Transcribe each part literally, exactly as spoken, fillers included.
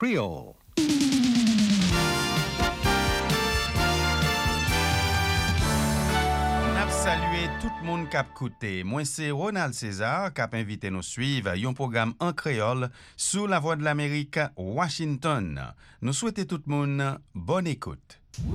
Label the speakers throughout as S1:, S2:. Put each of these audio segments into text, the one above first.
S1: Creole.
S2: Saluer tout le monde qui a écouté. Moi, c'est Ronald César qui a invité nous suivre un programme en créole sous la voix de l'Amérique, Washington. Nous souhaitons tout le monde bonne écoute.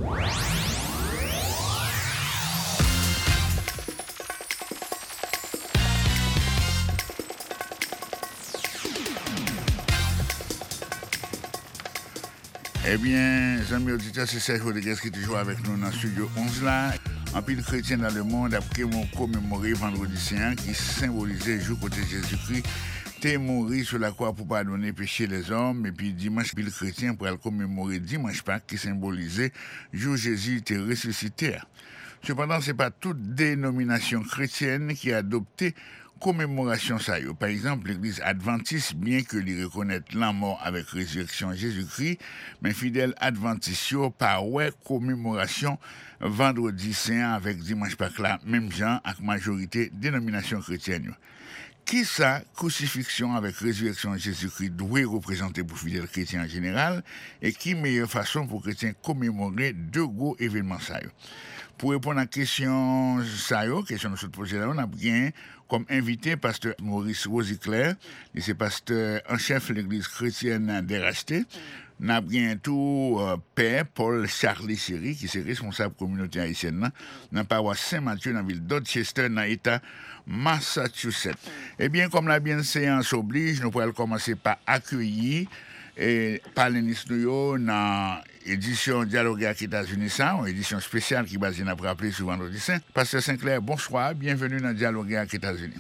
S3: Eh bien, amis auditeurs, c'est Serge Rodriguez qui est toujours avec nous dans le studio onze là. En pile chrétien dans le monde a commémoré vendredi saint qui symbolisait le jour côté Jésus-Christ t'es mort sur la croix pour pardonner péché des hommes, et puis dimanche pile chrétien pour commémorer dimanche Pâques qui symbolisait le jour Jésus t'est ressuscité. Cependant, ce n'est pas toute dénomination chrétienne qui a adopté commémoration ça. Par exemple, l'église adventiste, bien que lui reconnaisse la mort avec résurrection Jésus-Christ, mais fidèle adventiste, pas ouais commémoration vendredi saint avec dimanche Pâques là, même gens avec majorité dénomination chrétienne. Qui ça, crucifixion avec résurrection Jésus-Christ doit représenter pour fidèles chrétiens en général, et qui meilleure façon pour chrétiens commémorer deux gros événements ça. Pour répondre à la question ça, question de ce projet là, on a bien comme invité pasteur Maurice Rosicler, il c'est pasteur en chef de l'église chrétienne d'Eracheté. On a bien tout euh, père Paul Charlie Seri qui est responsable communauté haïtienne dans la paroisse Saint-Mathieu dans la ville d'Ochester dans l'État Massachusetts. Eh bien, comme la bienséance oblige, nous pourrons commencer par accueillir et parler nous dans l'édition Dialogue avec les États-Unis, une édition spéciale qui est basée dans le rappelé sur vendredi saint. Pasteur Sinclair, bonsoir, bienvenue dans Dialogue avec les États-Unis.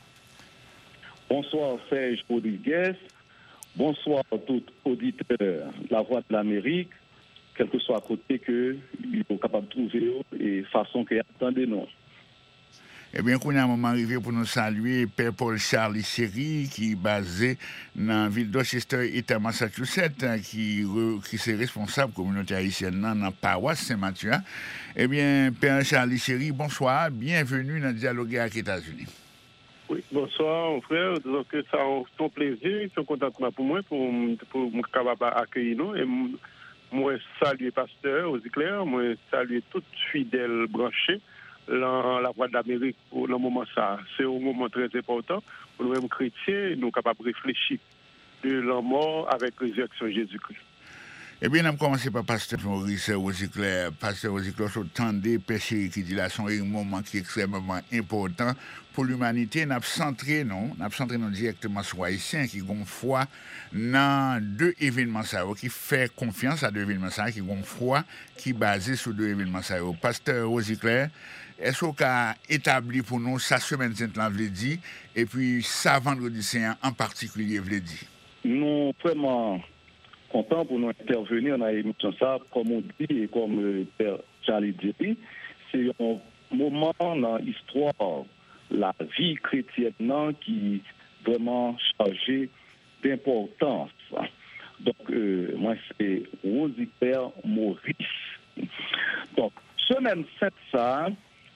S4: Bonsoir Serge Rodriguez, bonsoir à tous auditeurs de la Voix de l'Amérique, quel que soit à côté que ils sont capables de trouver et façon qu'ils attendent nous.
S3: Eh bien, qu'on a un moment arrivé pour nous saluer Père Paul Charlie Seri, qui est basé dans la ville d'Ochester, État Massachusetts, qui, qui est responsable de la communauté haïtienne dans la paroisse Saint-Mathieu. Eh bien, Père Charlie Seri, bonsoir, bienvenue dans le Dialogue avec les États-Unis.
S5: Oui, bonsoir, mon frère. Disons que ça a un plaisir, c'est un contentement pour moi, pour, pour me capable accueillir nous. Et moi, saluer pasteur aux éclairs, moi, saluer toutes fidèles branchés. La, la Voix de l'Amérique pour le moment ça. C'est un moment très important pour nous-mêmes chrétiens, nous sommes capables de réfléchir de la mort avec la résurrection Jésus-Christ.
S3: Eh bien, on a commencé par Pasteur Maurice Rosicler. Pasteur Rosicler, sur tant des péchés qui dit là, sont un moment qui est extrêmement important pour l'humanité. On a centré, non, on a centré non directement sur Haïtiens qui ont foi dans deux événements ça, qui fait confiance à deux événements ça, qui ont foi qui basé sur deux événements ça. Pasteur Rosicler, est-ce qu'on a établi pour nous sa semaine sainte là veut dire et puis ça vendredi saint en particulier veut dire?
S4: Nous vraiment content pour nous intervenir dans l'émission ça, comme on dit et comme le Père Charlie dit, c'est un moment dans l'histoire, la vie chrétienne qui est vraiment chargée d'importance. Donc, euh, moi, c'est Rosie Père Maurice. Donc, semaine sept ça,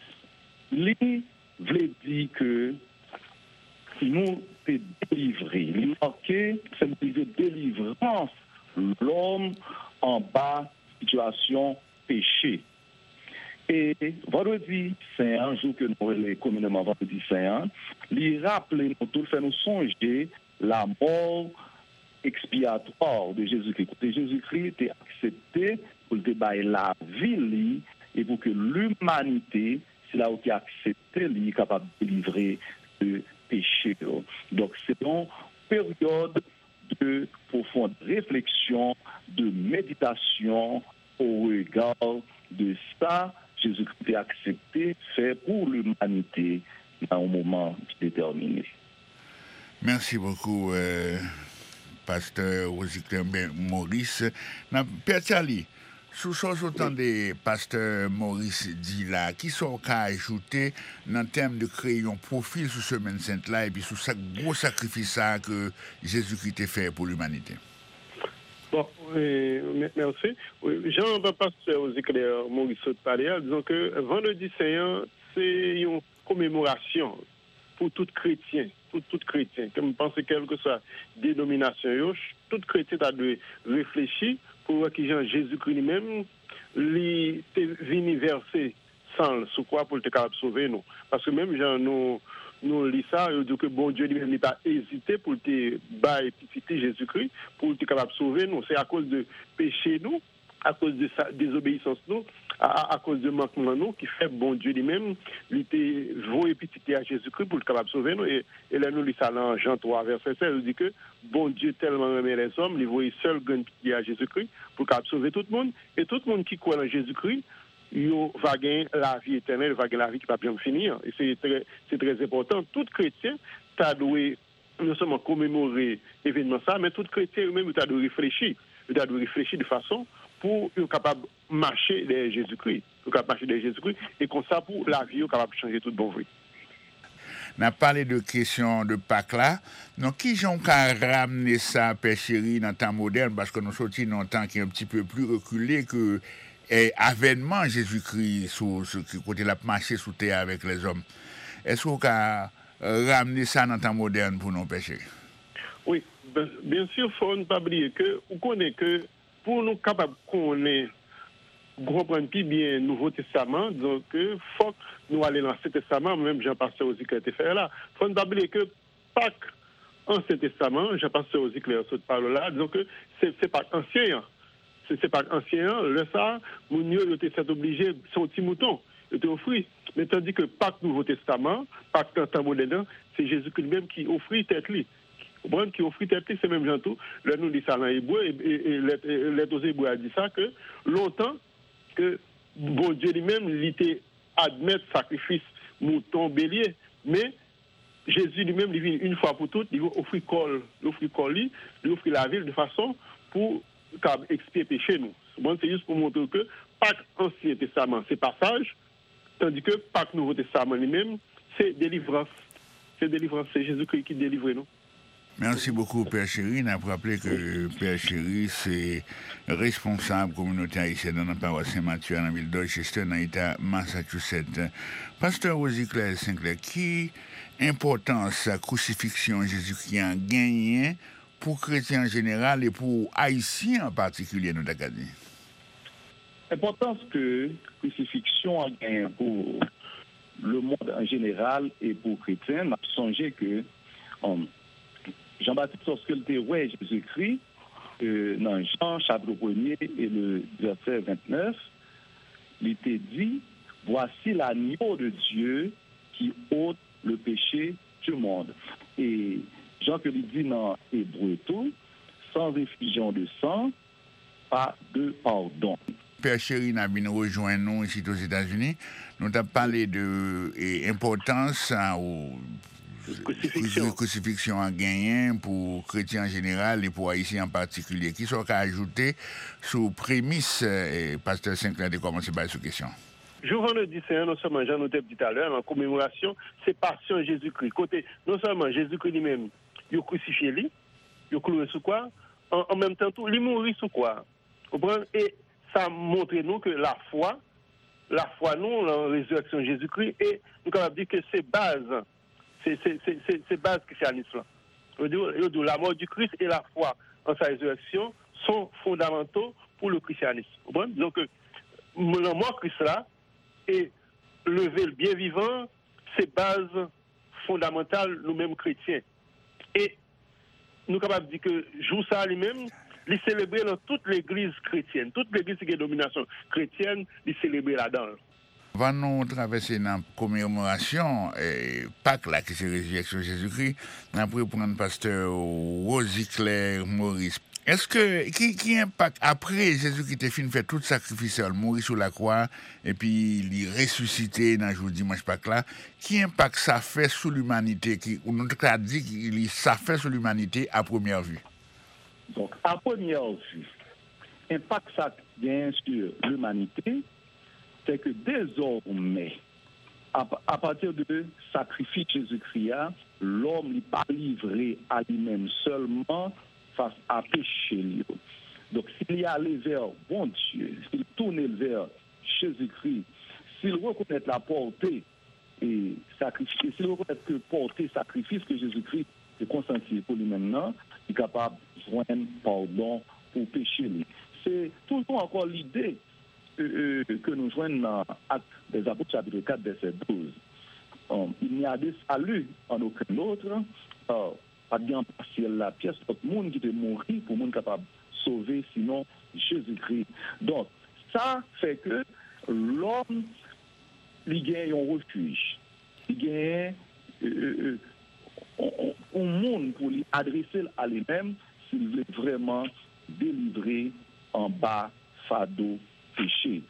S4: lui voulait dire que nous sommes délivrés. Il marquait, c'est une délivrance l'homme en bas situation péché. Et vendredi saint, un jour que nous avons communément vendredi saint, il rappelle nous tout, fait nous songer la mort expiatoire de Jésus-Christ. Et Jésus-Christ est accepté pour le débat la vie et pour que l'humanité, c'est là où il est accepté, il est capable de délivrer de péché. Donc c'est une période de profonde réflexion, de méditation au regard de ça, Jésus-Christ a accepté, fait pour l'humanité dans un moment déterminé.
S3: Merci beaucoup, euh, pasteur Rosicler Maurice. Père Charlie, sous ce autant de pasteur Maurice dit là, qui sont qu'à ajouter dans le terme de créer un profil sous semaine sainte là et puis sous ce gros sacrifice ça que Jésus-Christ a fait pour l'humanité?
S5: Bon, oui, merci. Oui, Jean, pasteur aux éclairs Maurice parlait, disons que vendredi saint, c'est une commémoration pour tout chrétien, pour tout chrétien. Comme je pense que quelle que soit dénomination, tout chrétien a de réfléchir pour voir que Jésus-Christ lui-même, lui, est venu verser sans sous quoi pour être capable de sauver nous. Parce que même Jean, nous, nous lisons ça, il dit que bon Dieu lui-même n'a pas hésité pour te bailler Jésus-Christ, pour être capable de sauver nous. C'est à cause de péché nous, à cause de sa désobéissance nous, à, à cause de manquement nous, qui fait bon Dieu lui-même, lui était voué petit à Jésus-Christ pour être capable de sauver nous. Et, et là, nous lisons ça dans Jean trois, verset seize, il dit que bon Dieu tellement aimait les hommes, il voyait seul grand petit à Jésus-Christ pour capable de sauver tout le monde. Et tout le monde qui croit en Jésus-Christ, il va gagner la vie éternelle, va gagner la vie qui va bien finir. Et c'est très, c'est très important. Tout chrétien, tu as dû non seulement commémorer l'événement ça, mais tout chrétien lui-même, tu as dû réfléchir. Tu as dû réfléchir de façon pour être capable de marcher derrière Jésus-Christ. Pour capable marcher derrière Jésus-Christ. Et comme ça, pour la vie, capable de changer toute bonne vie.
S3: On a parlé de question de Pâques là. Donc, qui j'en a ramené ça, Père Chéri, dans le temps moderne, parce que nous sommes dans un temps qui est un petit peu plus reculé que et avènement Jésus-Christ sur ce côté la marché sous terre avec les hommes. Est-ce qu'on a ramené ça dans le temps moderne pour nous pécher?
S5: Oui, bien sûr, il faut ne pas oublier que vous connaissez que pour nous capables de connaître, comprendre plus bien le Nouveau Testament, donc il faut que nous allions dans l'Ancien Testament, même Jean-Pasteur aussi qui a été fait là. Il faut ne pas oublier que Pâques, Ancien Testament, Jean-Pasteur aussi qui a parlé là, donc c'est, c'est Pâques ancien. C'est pas ancien, le ça, mon Dieu était obligé, son petit mouton, il était offert. Mais tandis que Pâques Nouveau Testament, Pâques temps moderne, c'est Jésus-Christ lui-même qui offrit tête lui. Qui offrit tête lui, c'est même Jean tout. Là, nous dit ça dans l'hébreu, et l'aide aux hébreux a dit ça, que longtemps, que bon Dieu lui-même, il était admettre sacrifice mouton, bélier, mais Jésus lui-même, il vient une fois pour toutes, il offrit col, il offrit col, il offrit la ville de façon pour expier péché nous. Bon, c'est juste pour montrer que Pâques Ancien Testament, c'est passage, tandis que Pâques Nouveau Testament lui-même, c'est délivrance. C'est délivrance, c'est Jésus-Christ qui délivre nous.
S3: Merci beaucoup, Père Chéri. On a rappelé que Père Chéri, c'est responsable communauté haïtienne dans la paroisse Saint-Mathieu, dans la ville d'Orchester, dans l'État Massachusetts. Pasteur Rosie-Claire Sinclair, qui importance la crucifixion Jésus-Christ a gagné pour chrétiens en général et pour haïtiens en particulier, nous avons dit?
S4: L'importance que la crucifixion a gagné pour le monde en général et pour les chrétiens, on a songé que um, Jean-Baptiste, lorsqu'il était ouais Jésus-Christ, euh, dans Jean, chapitre premier et le verset vingt-neuf, il était dit, voici l'agneau de Dieu qui ôte le péché du monde. Et Jean que lui dit dans Hébreu tout, sans effusion de sang, pas de pardon.
S3: Père Chéri n'a bien rejoint nous ici aux États-Unis. Nous avons parlé de l'importance aux crucifixion. crucifixion à gagner pour chrétiens en général et pour haïtiens en particulier. Qui sont à ajouter sous prémisse, et Pasteur Sinclair de commencer par cette question.
S5: Jour vendredi Saint, non seulement Jean nous dit tout à l'heure, en commémoration, c'est passion Jésus-Christ. Côté, non seulement Jésus-Christ lui-même, il a crucifié lui, il a cloué sous quoi, en, en même temps, tout, il mourit sous quoi. Et ça montre nous que la foi, la foi nous, la résurrection de Jésus-Christ, et nous avons dit que c'est base, c'est, c'est, c'est, c'est, c'est base christianisme. La mort du Christ et la foi en sa résurrection sont fondamentaux pour le christianisme. Donc, la mort Christ là, et lever le bien vivant, c'est base fondamentale, nous-mêmes chrétiens. Et nous sommes capables de dire que jour ça lui-même, il est célébré dans toute l'église chrétienne. Toute l'église qui est domination chrétienne, il est célébré là-dedans.
S3: Avant nous traverser la commémoration, et Pâques, là, qui c'est la résurrection de Jésus-Christ, après prendre pasteur Rosie-Claire Maurice. Est-ce que, qui, qui impact, après Jésus-Christ est fini, fait tout sacrifice, il mourit sur la croix, et puis il est ressuscité dans le jour dimanche Pâques là, qui impact ça fait sur l'humanité, qui, on a dit qu'il ça fait sur l'humanité à première vue?
S4: Donc, à première vue, l'impact ça vient sur l'humanité, c'est que désormais, à, à partir de sacrifice Jésus-Christ, l'homme n'est pas livré à lui-même seulement face à péché. Donc, s'il y allait vers bon Dieu, s'il tournait vers Jésus-Christ, s'il reconnaît la portée et sacrifier, s'il reconnaît que porter sacrifice que Jésus-Christ est consenti pour lui maintenant, il est capable de joindre pardon pour pécher. C'est toujours encore l'idée euh, que nous joignons dans Actes des Apôtres chapitre quatre, verset douze. Um, il n'y a de salut en aucun autre, uh, pas bien partiel la pièce, tout le monde qui est mort pour le monde capable de sauver, sinon Jésus-Christ. Donc, ça fait que l'homme, il gagne un refuge, il gagne euh, euh, un monde pour lui adresser à lui-même s'il veut vraiment délivrer en bas fardeau péché.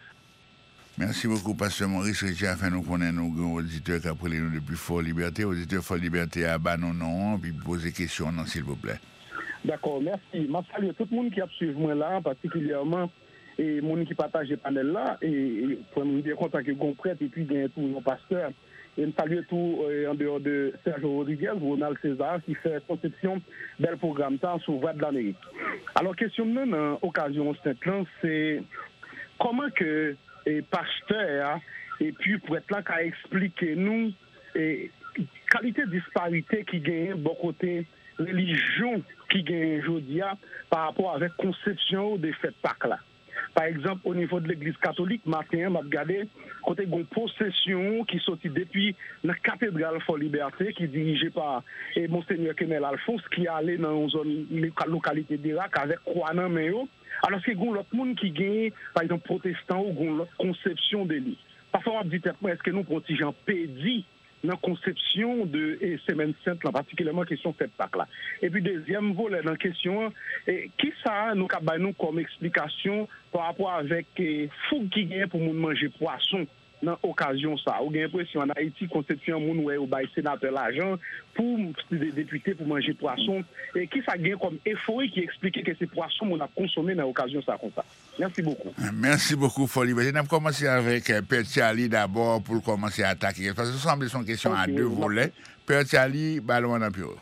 S3: Merci beaucoup, Pasteur Maurice Richard. Afin nous connaître nos auditeurs qui appellent nous depuis Fort Liberté. Auditeurs Fort Liberté à bas non non, puis poser des questions, s'il vous plaît.
S1: D'accord, merci. Je salue tout le monde qui a suivi moi là, particulièrement et monde qui partage le panel là, et pour nous dire content que vous prête et puis bien tous nos pasteurs. Et je salue tout euh, en dehors de Sergio Rodriguez, Ronald César, qui fait conception d'un programme temps sur Voix de l'Amérique. Alors, question de dans occasion c'est comment que et pasteur et puis pour être là qu'à expliquer nous et qualité de disparité qui gagne bon côté religion qui gagne aujourd'hui par rapport avec conception des fêtes Pâques là. Par exemple, au niveau de l'église catholique, matin, m'a regardé côté une possession qui sortit depuis la cathédrale Fort Liberté, qui est dirigée par et Monseigneur Kenel Alphonse, qui est allé dans une zone, localité d'Irak avec croix dans main. Alors, c'est l'autre monde qui gagne, par exemple, protestant ou l'autre conception de lui. Parfois, on me dit, est-ce que nous, pour petit gens pédis dans la conception de et Semaine Sainte, là, particulièrement question fête Pâques là. Et puis deuxième volet dans la question, et, qui ça nous a nous comme explication par rapport avec eh, fou qui gagne pour nous manger poisson dans l'occasion ça. Ou gagne l'impression en Haïti conception moun ouais ou bail sénateur l'argent pour des députés pour manger poisson et qui ça gagne comme euphorie qui explique que ces poissons on a consommé dans l'occasion ça comme ça. Merci beaucoup.
S3: Merci beaucoup, Folie. Je vais commencer avec Père Charlie d'abord pour commencer à attaquer. Parce que ça semble son question okay, à deux volets. Père Charlie, ballon en pure.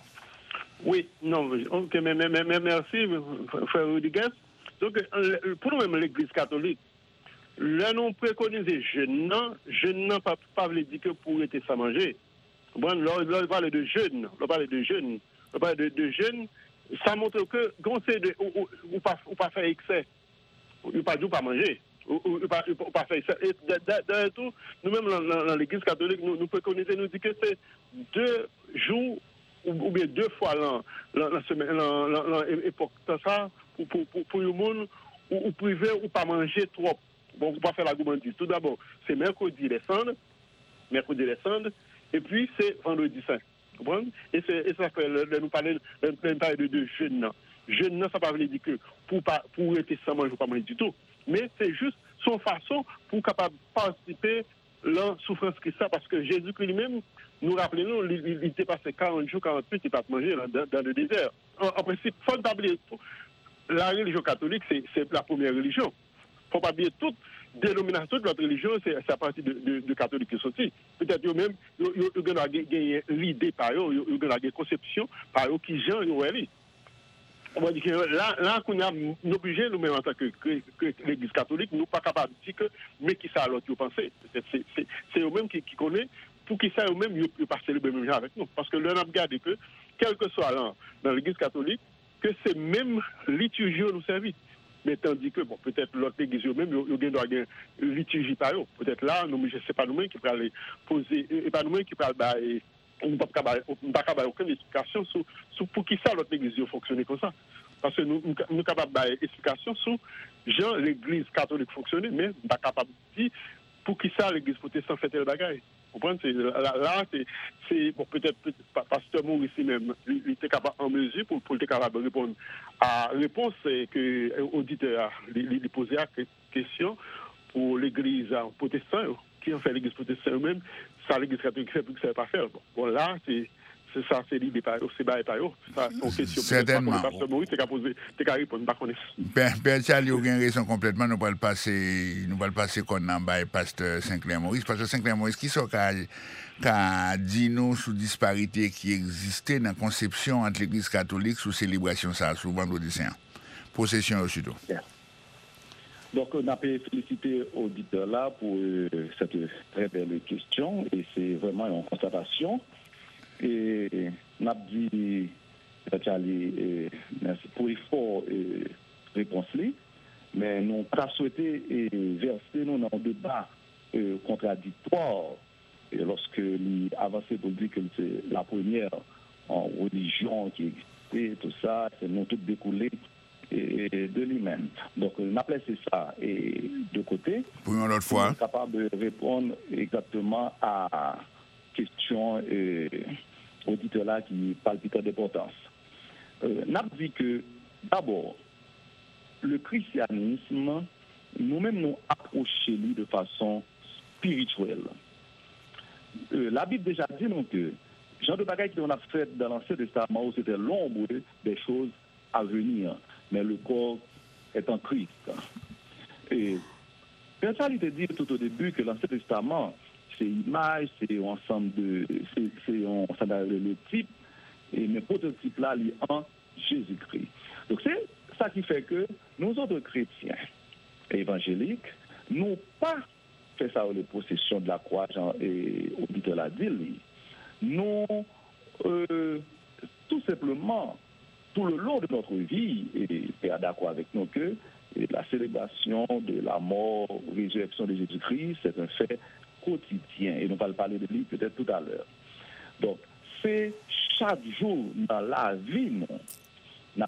S5: Oui, non, ok, mais, mais, mais merci, frère Rodriguez. Donc, pour nous-mêmes, l'Église catholique, là, nous préconisons jeûne, jeûne n'a pas, pas veut dire que pour être sans manger. Bon, là, on parle de jeûne, on parle de jeûne, on parle de, de jeûne, ça montre que, quand c'est de, ou, ou, ou, pas, ou pas faire excès, ou pas du pas manger, ou, ou, ou pas, ou pas faire excès. Et d'ailleurs tout, nous-mêmes, dans, dans, dans l'Église catholique, nous, nous préconisons, nous disons que c'est deux jours, ou, ou bien deux fois l'an, la semaine, l'époque, ça, pour, pour, pour, pour le monde, ou, ou privé, ou pas manger trop. Bon, vous pas faire l'argument du tout. D'abord, c'est mercredi les cendres, mercredi les cendres, et puis c'est vendredi saint. Vous comprenez? Et, et ça fait, nous parler de, de jeûne. Jeûne, ça ne veut pas dire que pour, pas, pour être sans manger, pas manger du tout. Mais c'est juste son façon pour capable participer à la souffrance qui ça, parce que Jésus-Christ lui-même, nous rappelons, il, il était passé quarante jours, quarante-huit, il n'a pas manger dans, dans le désert. En, en principe, il faut pas oublier, la religion catholique, c'est, c'est la première religion. Il ne faut pas oublier toute dénomination de notre religion, c'est, c'est à partir de, de, de catholiques qui sont sortis. Peut-être eux-mêmes, ils ont gagné l'idée par eux, ils ont gagné la conception par eux qui gens ils ont élu. On va dire que là, là qu'on a obligé nous-mêmes en tant que, que, que l'Église catholique, nous ne sommes pas capables de dire que, mais qui ça l'autre, ils pensent. C'est, c'est, c'est eux-mêmes qui, qui connaissent, pour qui ça eux-mêmes, ils passent le même genre avec nous. Parce que là, on a regardé que, quel que soit là, dans l'Église catholique, que c'est même liturgie nous servit. Mais tandis que, bon, peut-être l'autre église même, il y a une liturgie par eux. Peut-être là, nous, je ne sais pas nous-mêmes qui pourraient poser, et pas nous-mêmes qui pourraient, on ne peut pas avoir aucune explication sur, sur pour qui ça l'autre église fonctionne comme ça. Parce que nous sommes capables d'avoir une explication sur genre l'église catholique fonctionne, mais nous ne sommes pas capables de dire pour qui ça l'église protestante fait tel bagaille. Vous comprenez? Là, là c'est, c'est bon, peut-être, peut-être Pasteur Maurice même, il était capable en mesure pour, pour être capable de répondre à la réponse que l'auditeur a posé la question pour l'église protestante, qui en fait l'église protestante eux-mêmes, ça l'église catholique fait plus que ça ne pas faire. Bon, bon là, c'est, c'est ça, c'est l'idée par eux, c'est pas par eux. Ça, c'est une question.
S3: Certainement.
S5: Pasteur Maurice, c'est qu'à poser, c'est qu'à répondre, pas connaître.
S3: Père Charlie, vous avez raison complètement. Nous allons le passer, nous allons le passer qu'on a un pasteur Saint-Clair Maurice. Pasteur Saint-Clair Maurice, qui sont qu'a dit nous sous disparité qui existait dans la conception entre l'Église catholique sous célébration ça, sous vendredi saint. Possession surtout.
S4: Yeah. Donc, on a félicité l'auditeur là pour euh, cette très belle question et c'est vraiment une constatation. Et on a dit, Charlie, merci pour l'effort et réponse, mais nous avons souhaité verser nous dans un débat euh, contradictoire et lorsque nous avançons pour dire que c'est la première en religion qui existait, tout ça, c'est nous tout découlé et de lui-même. Donc, on a placé ça et de côté.
S3: Pour une autre fois.
S4: On est capable de répondre exactement à la question euh, auditeur là qui palpite d'importance. Euh, on a dit que, d'abord, le christianisme, nous-mêmes nous approchons lui de façon spirituelle. Euh, la Bible déjà dit donc que genre de bagaille qu'on a fait dans l'Ancien Testament, c'était l'ombre des choses à venir, mais le corps est en Christ. Et Père Charlie te dit tout au début que l'Ancien Testament, c'est image, c'est un ensemble de, c'est, c'est un, ça le type, et le prototype là, il est en Jésus-Christ. Donc c'est ça qui fait que nous autres chrétiens évangéliques, nous pas fait ça les possessions de la croix, Jean et auditeur l'a dit, nous euh, tout simplement tout le long de notre vie, et est d'accord avec nous que la célébration de la mort, résurrection de Jésus-Christ, c'est un fait quotidien. Et nous allons parler de lui peut-être tout à l'heure. Donc, c'est chaque jour dans la vie, nous, nous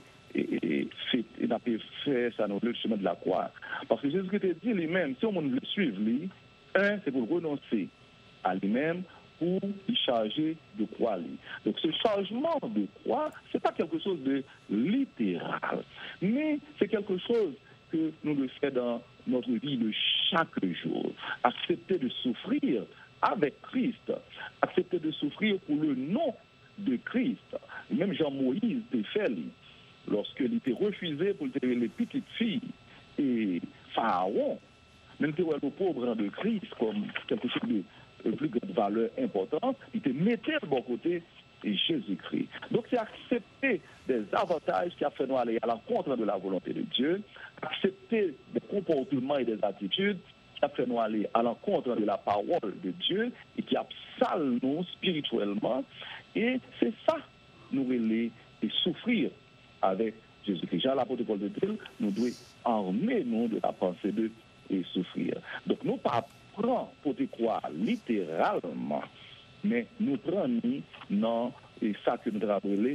S4: avons fait ça dans le chemin de la croix. Parce que Jésus-Christ dit lui-même, si on veut le suivre, lui, un, c'est pour renoncer à lui-même, pour y charger de croix. Donc ce changement de croix, ce n'est pas quelque chose de littéral, mais c'est quelque chose que nous le faisons dans notre vie de chaque jour. Accepter de souffrir avec Christ, accepter de souffrir pour le nom de Christ. Même Jean-Moïse l'a fait, lorsqu'il était refusé pour les petites filles et Pharaon, même si le pauvre de Christ comme quelque chose de une plus grande valeur importante, il te mettait de bon côté et Jésus-Christ. Donc c'est accepter des avantages qui a fait nous aller à l'encontre de la volonté de Dieu, accepter des comportements et des attitudes qui a fait nous aller à l'encontre de la parole de Dieu et qui a sale nous spirituellement. Et c'est ça, nous relais et souffrir avec Jésus-Christ. Jean l'apôtre Paul de Dieu, nous devons armer nous de la pensée de et souffrir. Donc nous pas prend pour te croire littéralement, mais nous prenons non et ça que nous avons appelé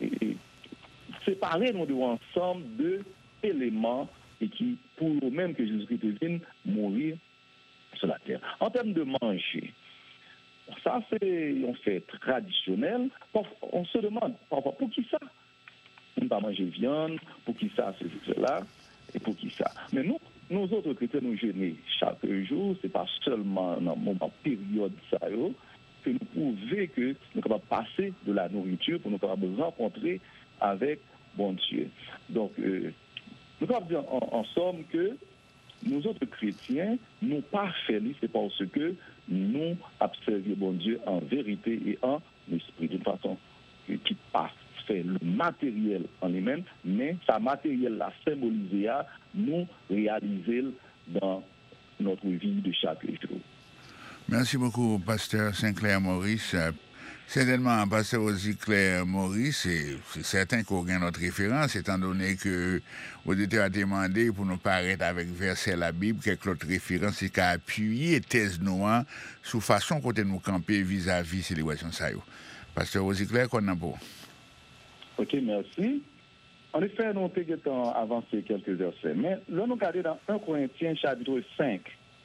S4: séparer nous de ensemble de éléments et qui pour nous-mêmes que Jésus-Christ vienne mourir sur la terre. En termes de manger, ça c'est un fait traditionnel. On se demande pour qui ça? On ne pas manger viande, pour qui ça c'est cela et pour qui ça? Mais nous Nous autres chrétiens nous jeûnons chaque jour, ce n'est pas seulement dans le moment période ça, que nous prouvons que nous sommes capables de passer de la nourriture pour nous capables de rencontrer avec bon Dieu. Donc, euh, nous pouvons dire en, en somme que nous autres chrétiens, nous pas fait, c'est parce que nous observons bon Dieu en vérité et en esprit, d'une façon qui passe. Le matériel en lui-même, mais sa matériel l'a symbolisé à nous réaliser dans notre vie de chaque jour.
S3: Merci beaucoup, Pasteur Sinclair Maurice. Certainement, Pasteur aussi Claire Maurice, c'est certain qu'on gagne notre référence, étant donné que l'auditeur a demandé pour nous paraître avec verset de la Bible, quelques autres références, c'est qu'à appuyer thèse noire sous façon côté nous camper vis-à-vis célébration ça. Pasteur aussi Claire, qu'on a pour.
S4: Ok, merci. En effet, nous avons avancé quelques versets. Mais là, nous regardons dans premier Corinthiens chapitre cinq,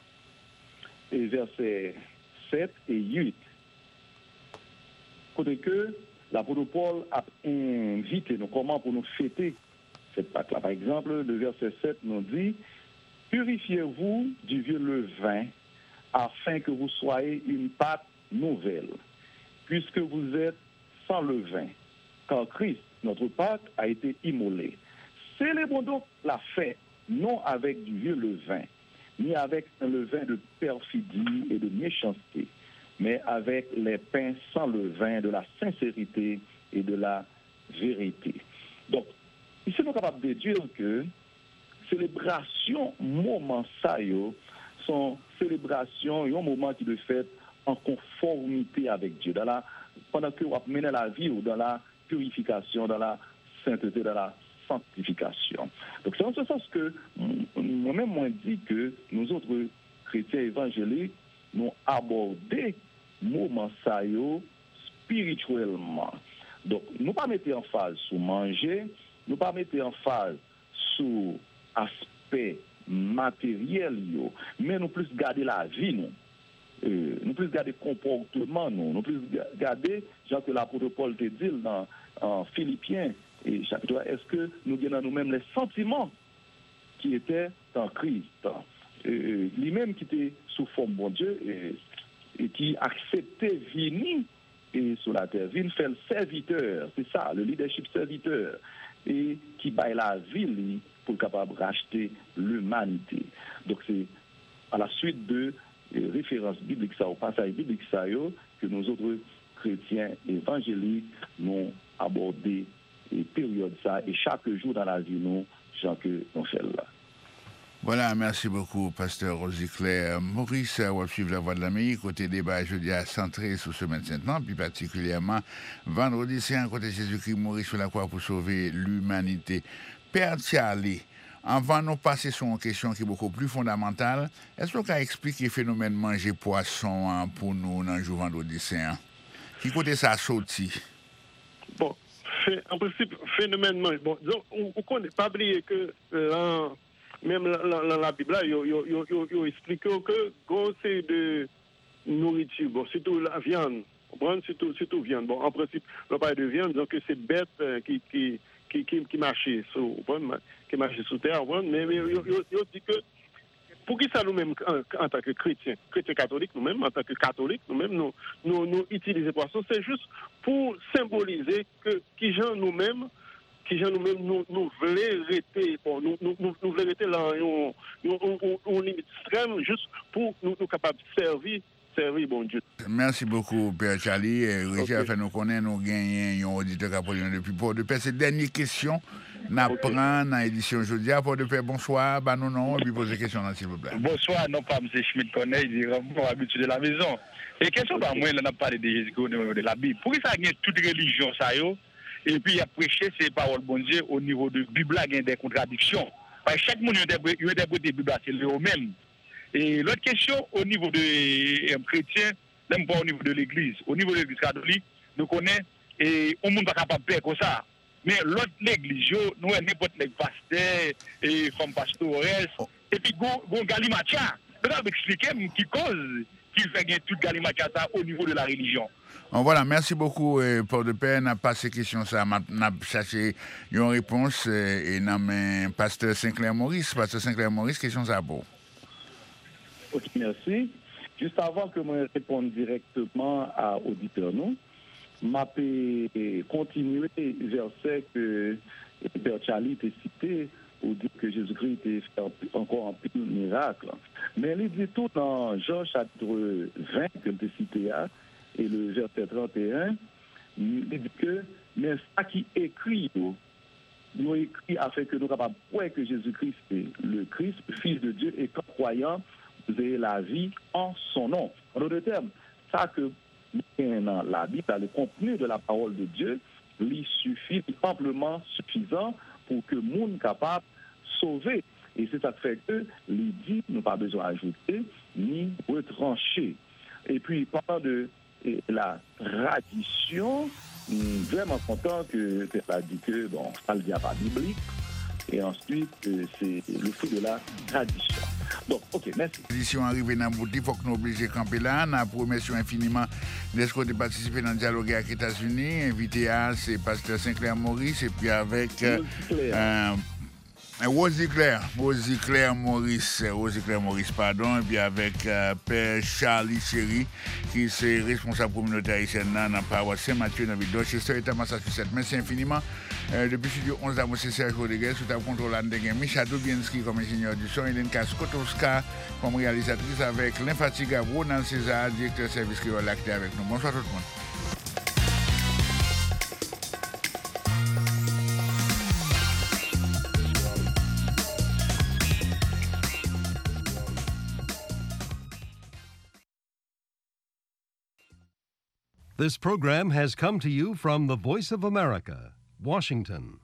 S4: et versets sept et huit. Côté que l'apôtre Paul a invité nous comment pour nous fêter cette Pâque-là. Par exemple, le verset sept nous dit « Purifiez-vous du vieux levain afin que vous soyez une pâte nouvelle, puisque vous êtes sans levain. » Car Christ, notre Pâque, a été immolé. Célébrons donc la fête, non avec du vieux levain, ni avec un levain de perfidie et de méchanceté, mais avec les pains sans levain de la sincérité et de la vérité. Donc, ici, nous sommes capables de dire que célébration moment ça yo sont célébration un moment qui le fait en conformité avec Dieu dans la pendant que vous menez la vie ou dans la purification, dans la sainteté, dans la sanctification. Donc c'est en ce sens que moi-même moi dit que nous autres chrétiens évangéliques nous abordé moment ça yo spirituellement. Donc nous pas mettre en phase sur manger, nous pas mettre en phase sur aspect matériel yo, mais nous plus garder la vie nous. Euh, nous plus garder comportement nous, nous plus garder genre que l'apôtre Paul te dit dans en Philippiens et chapitre trois, est-ce que nous gagnons nous-mêmes les sentiments qui étaient en Christ, euh, lui-même qui était sous forme bon Dieu et, et qui acceptait venir et sur la terre, venir faire le serviteur, c'est ça, le leadership serviteur et qui baille la vie pour capable racheter l'humanité. Donc c'est à la suite de références bibliques ça, au passage biblique ça que nous autres chrétiens évangéliques nous abordé et période ça et chaque jour dans la vie nous gens que nous fait là.
S3: Voilà, merci beaucoup, pasteur Rosie Claire Maurice. On va suivre la voix de l'Amérique. Côté débat, je dis à centré sur ce maintenant, plus particulièrement vendredi, c'est un côté Jésus-Christ Maurice sur la croix pour sauver l'humanité. Père Charlie, avant de nous passer sur une question qui est beaucoup plus fondamentale, est-ce que vous pouvez expliquer le phénomène manger poisson hein, pour nous dans le jour vendredi saint? Qui côté ça sorti?
S5: Bon, en principe, phénomène manger. Bon, disons, on ne connaît pas oublier que euh, même dans la Bible, il explique que quand c'est de nourriture, bon, surtout la viande, surtout, surtout viande. Bon, en principe, on parle de viande, donc c'est bête euh, qui, qui qui qui qui marchait sur qui marchait sous terre, mais mais il dit que pour qui ça nous-mêmes en, en tant que chrétiens, chrétiens catholiques nous-mêmes en tant que catholiques nous-mêmes nous nous, nous utiliser poisson, c'est juste pour symboliser que qui gens nous-mêmes qui gens nous-mêmes nous nous voulons rester bon nous nous nous voulons rester là on limite extrême juste pour nous nous capables de servir servir bon Dieu.
S3: Merci beaucoup, Père Charlie. Richard okay. fait nous connaître, nous gagnons un auditeur qui a posé depuis Port-de-Paix. Cette dernière question, nous okay. prenons dans l'édition aujourd'hui. Port-de-Paix, bonsoir, bah non, non, et puis posez question, s'il vous plaît.
S6: Bonsoir, non pas M. Schmidt-Cornet, il est bon habitué de la maison. Et question, bah, moi, on a parlé de Jésus au niveau de la Bible. Pourquoi ça gagne toute religion, ça, yo? Et puis, il a prêché ces paroles, bon Dieu, au niveau de la Bible, il y a des contradictions. Parce que chaque monde, il a interprété la Bible, c'est eux-mêmes. Et l'autre question, au niveau des euh, chrétiens, même pas au niveau de l'Église. Au niveau de l'Église catholique, nous connaissons, et on ne peut pas capable de faire comme ça. Mais l'autre l'Église, nous, n'importe les pasteurs, et femmes pastorales, et puis, bon, Galimatia, je vais expliquer qui cause qu'il fait gagner toute Galimatia au niveau de la religion.
S3: Bon, voilà, merci beaucoup, euh, Port-de-Paix. On a passé question ça, on a cherché une réponse, euh, et on a pasteur Sinclair Maurice. Pasteur Sinclair Maurice, question ça pour.
S4: Ok, merci. Juste avant que je réponde directement à l'auditeur, nous, je vais continuer le verset que Père Charlie a cité pour dire que Jésus-Christ a fait encore un petit miracle. Mais il dit tout dans Jean chapitre vingt, que tu as cité, et le verset trente et un, il dit que, mais ça qui écrit, il a écrit afin que nous soyons capables de croire que Jésus-Christ est le Christ, le Fils de Dieu, et qu'en croyant, vous avez la vie en son nom. En d'autres termes, ça que dans la Bible, le contenu de la parole de Dieu, lui suffit amplement suffisant pour que le monde capable de sauver. Et c'est ça qui fait que les dit, nous pas besoin d'ajouter ni retrancher. Et puis, parlant de et la tradition, vraiment content que tu as dit que, bon, ça ne vient pas biblique. Et ensuite, euh, c'est le fruit de la tradition. Donc, ok, merci.
S3: L'édition arrivée dans le bout, il faut que nous obligions de camper là. Nous remercions infiniment d'être de participer dans le dialogue avec les États-Unis. Invité à, c'est pasteur Sinclair Maurice, et puis avec euh, euh, Rosie Claire, Rosie Claire Maurice, Rosie Claire Maurice, pardon, et puis avec euh, Père Charlie Chéry, qui est responsable communautaire haïtienne dans la paroisse Saint-Mathieu, dans le Dorchester, État Massachusetts. Merci infiniment. Euh, depuis studio onze, là, c'est Serge Rodriguez, sous ta contrôle, Micha Dubienski comme ingénieur du son, Hélène Skotowska comme réalisatrice, avec l'infatigable Ronald César, directeur service qui va l'acter avec nous. Bonsoir tout le monde.
S7: This program has come to you from the Voice of America, Washington.